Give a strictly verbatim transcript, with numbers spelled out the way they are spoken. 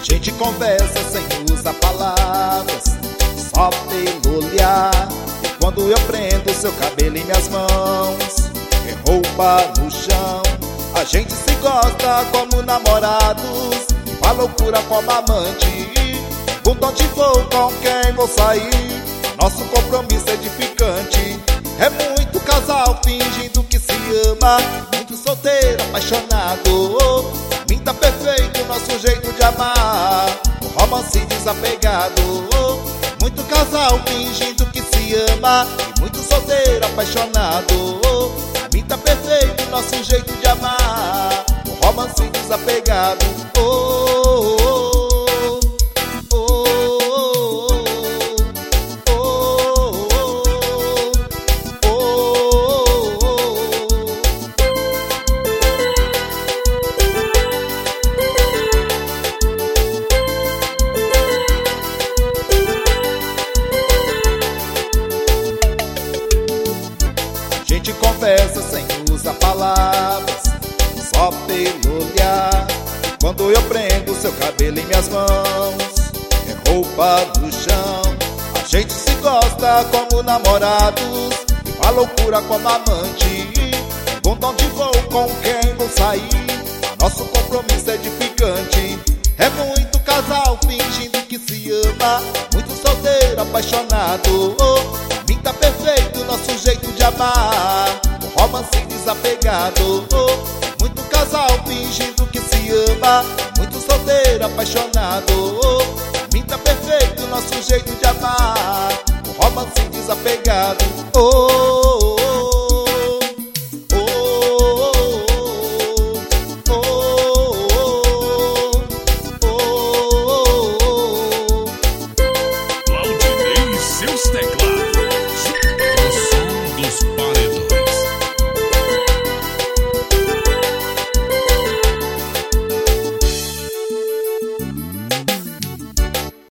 gente conversa sem usar palavras, só pelo olhar. E quando eu prendo seu cabelo em minhas mãos, e roupa no chão, a gente se gosta como namorados, e faz loucura como amante. Perguntam onde vou, com quem vou sair, nosso compromisso é edificante. É muito casal fingindo que se ama, muito solteiro, apaixonado. Pra mim tá perfeito o nosso jeito de amar, o romance desapegado. Muito casal fingindo que se ama, e muito solteiro, apaixonado. Pra mim tá perfeito o nosso jeito de amar, o romance desapegado. Oh, oh, oh. A gente conversa sem usar palavras, só pelo olhar. Quando eu prendo seu cabelo em minhas mãos, é roupa no chão. A gente se gosta como namorados, e faz loucura como amante. Perguntam onde vou, com quem vou sair, nosso compromisso é edificante. É muito casal fingindo que se ama, muito solteiro, apaixonado. Pra mim tá perfeito o nosso jeito de amar, o romance desapegado. Muito casal fingindo que se ama, muito solteiro, apaixonado. Pra mim tá perfeito o nosso jeito de amar, o romance desapegado. Oh,